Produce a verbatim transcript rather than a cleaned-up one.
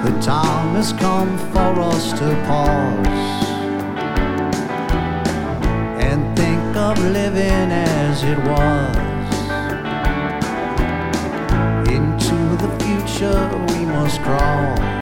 The time has come for us to pause and think of living as it was. Into the future we must crawl.